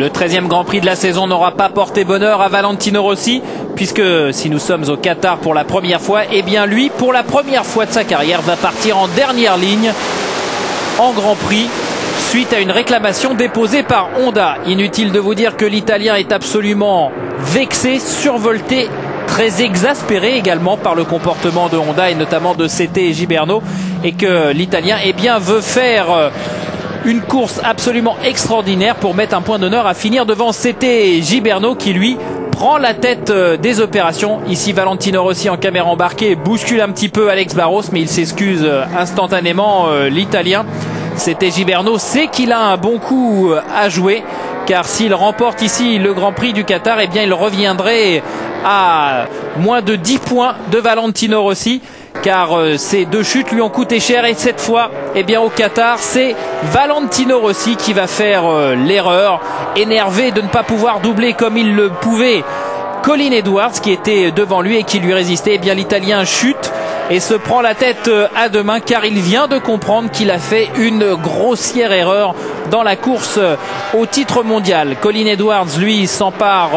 Le 13e Grand Prix de la saison n'aura pas porté bonheur à Valentino Rossi, puisque si nous sommes au Qatar pour la première fois, eh bien lui, pour la première fois de sa carrière, va partir en dernière ligne en Grand Prix, suite à une réclamation déposée par Honda. Inutile de vous dire que l'Italien est absolument vexé, survolté, très exaspéré également par le comportement de Honda et notamment de CT Gibernau, et que l'Italien veut faire une course absolument extraordinaire pour mettre un point d'honneur à finir devant CT Gibernau qui lui prend la tête des opérations. Ici Valentino Rossi en caméra embarquée bouscule un petit peu Alex Barros, mais il s'excuse instantanément, l'Italien. CT Gibernau sait qu'il a un bon coup à jouer, car s'il remporte ici le Grand Prix du Qatar, eh bien il reviendrait à moins de 10 points de Valentino Rossi, car ces deux chutes lui ont coûté cher, et cette fois, eh bien au Qatar, c'est Valentino Rossi qui va faire l'erreur, énervé de ne pas pouvoir doubler comme il le pouvait Colin Edwards qui était devant lui et qui lui résistait. Eh bien l'Italien chute et se prend la tête à deux mains, car il vient de comprendre qu'il a fait une grossière erreur dans la course au titre mondial. Colin Edwards, lui, s'empare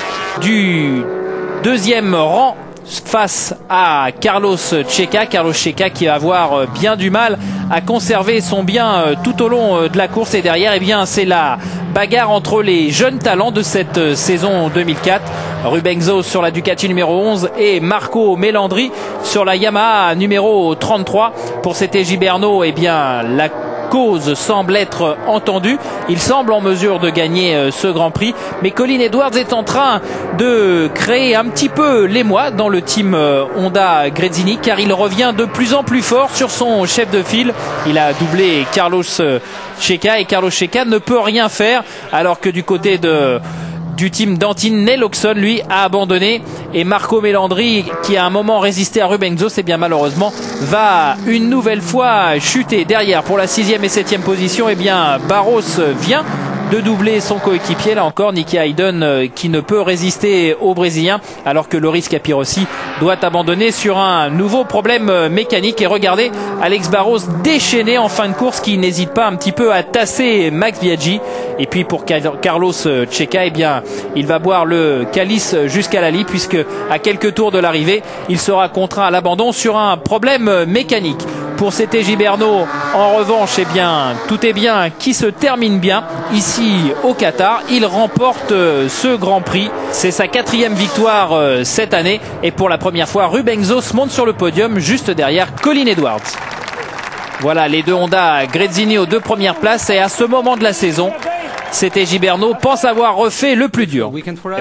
du deuxième rang face à Carlos Checa. Carlos Checa qui va avoir bien du mal à conserver son bien tout au long de la course, et derrière, eh bien, c'est la bagarre entre les jeunes talents de cette saison 2004. Rubens sur la Ducati numéro 11 et Marco Melandri sur la Yamaha numéro 33. Pour CT Gibernau, eh bien, la cause semble être entendue. Il semble en mesure de gagner ce Grand Prix, mais Colin Edwards est en train de créer un petit peu l'émoi dans le team Honda Gresini, car il revient de plus en plus fort sur son chef de file. Il a doublé Carlos Checa et Carlos Checa ne peut rien faire, alors que du côté du team d'Antine, Neil Oxon, lui, a abandonné, et Marco Melandri, qui a un moment résisté à Rubens, eh bien malheureusement va une nouvelle fois chuter. Derrière, pour la 6e et 7e position, eh bien Barros vient de doubler son coéquipier, là encore Nicky Hayden qui ne peut résister aux Brésiliens, alors que Loris Capirossi doit abandonner sur un nouveau problème mécanique. Et regardez Alex Barros déchaîné en fin de course, qui n'hésite pas un petit peu à tasser Max Biaggi. Et puis pour Carlos Checa, eh bien il va boire le calice jusqu'à la lie, puisque à quelques tours de l'arrivée, il sera contraint à l'abandon sur un problème mécanique. Pour CT Gibernau, en revanche, eh bien, tout est bien qui se termine bien ici au Qatar. Il remporte ce Grand Prix. C'est sa 4e victoire cette année. Et pour la première fois, Rubens monte sur le podium juste derrière Colin Edwards. Voilà les deux Honda Gresini aux 2 premières places. Et à ce moment de la saison, CT Gibernau pense avoir refait le plus dur.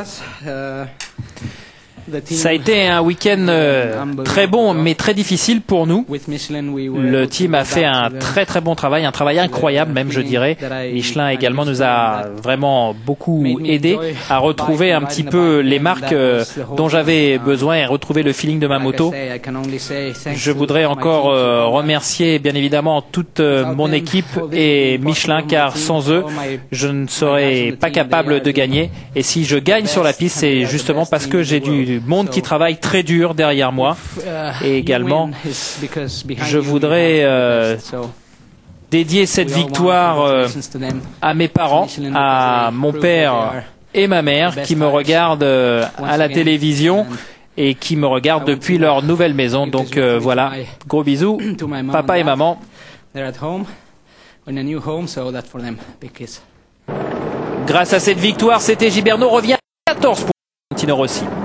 Ça a été un week-end très bon, mais très difficile pour nous. Le team a fait un très très bon travail, un travail incroyable même, je dirais. Michelin également nous a vraiment beaucoup aidé à retrouver un petit peu les marques dont j'avais besoin et retrouver le feeling de ma moto. Je voudrais encore remercier bien évidemment toute mon équipe et Michelin, car sans eux, je ne serais pas capable de gagner. Et si je gagne sur la piste, c'est justement parce que j'ai du monde qui travaille très dur derrière moi. Et également, je voudrais dédier cette victoire à mes parents, à mon père et ma mère, qui me regardent à la télévision et qui me regardent depuis leur nouvelle maison. Donc voilà, gros bisous, papa et maman. Grâce à cette victoire, CT Gibernau revient à 14 points. Valentino Rossi.